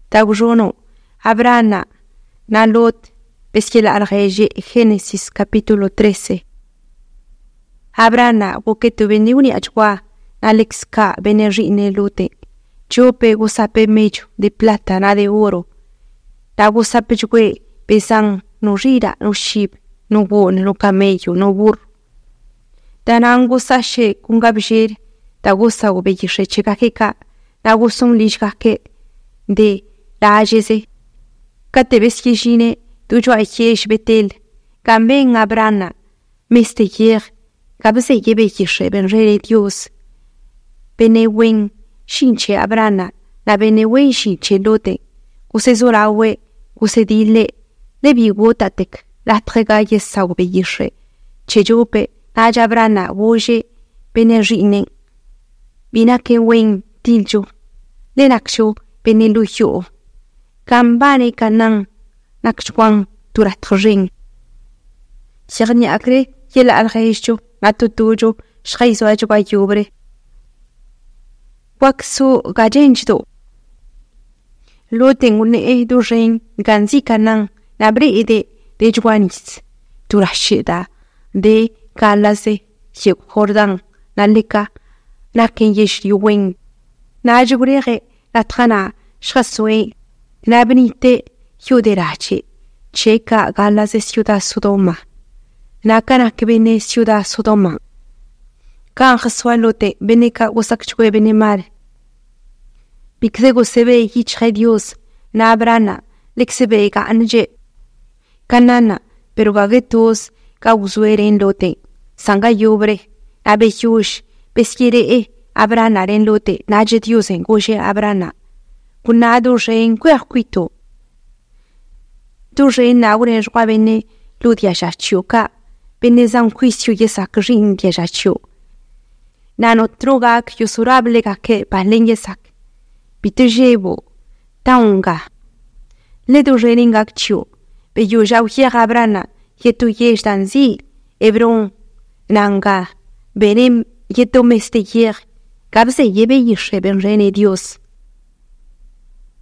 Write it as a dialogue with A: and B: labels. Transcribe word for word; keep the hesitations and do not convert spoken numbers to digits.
A: Taujono, Abrana, Nalot, Pesquela Arrege, Génesis capítulo trece. Abrana, Woketu Beniuni Achwa, Alexka, Benerine Lute, Chope Gusape Mecho, de plata, na de oro. Tagusape Chue, Pesang, no gira, no ship, no bon, no camello, no burro. Tanangusashe, Kungabjir, Tagusa Ubejishe Chikakeka, Nagusum Lishkake, de Rajese. Katebeskijine, Tujua Yesh Betel, Gamben Abrana, Meste Yer, Kabse Yebejishe, Benre Dios. Benewen, Shinche Abrana, la Benewen Shinche Lote, Usezorawe, Usedile, Lebi Wotatek, la Tregaye Saubejishe, Chejope, Najabrana, Woje, Benerine, Binake Wen, Tiljo, Lenaksho, Benelujo, Gambane Kanang, Nakchwang, Turatrojing. Sirni Akre, Yel Alrejo, Natutujo, Schreiso Ajobayobre. Waksu Gajenjdo. Loting une e dujing, Ganzi Kanang, Nabre ide, de Juanis, Turashida, de Kalaze, Yuk Hordan, Nalika, Naken Yesh Yuwing. Najurere, la Trana, Shraswe, Nabnite, Yuderache, Cheka Galaze Ciudad Sodoma. Nakana Kebene Ciudad Sodoma. Kan Reswalote, Beneka Usakchwe Benemar. Bixego Sebe Hichre Dios, Nabrana, Lexebega Anje. Kanana, Perugagetos, Gauzuere en Lote, Sanga Yobre, Abe Yush, Pesquire e, Abrana en Lote, Najet Yusen, Goje Abrana. Kunado Rein Querquito. Duje Naure Joabene, Ludia Jachuka, Benezan Quisio Yesak Ring Jachu. Nano Trogak, Yusurable Gake, Palengesak. Bitejebo, Taunga. Ledo Reningak Chu, Bejuja Hier Abrana, Yetu Yesh Danzi, Ebron, Nanga, Benem, Yeto Meste Yer, Gabse Yebe Yishe Ben Rene Dios.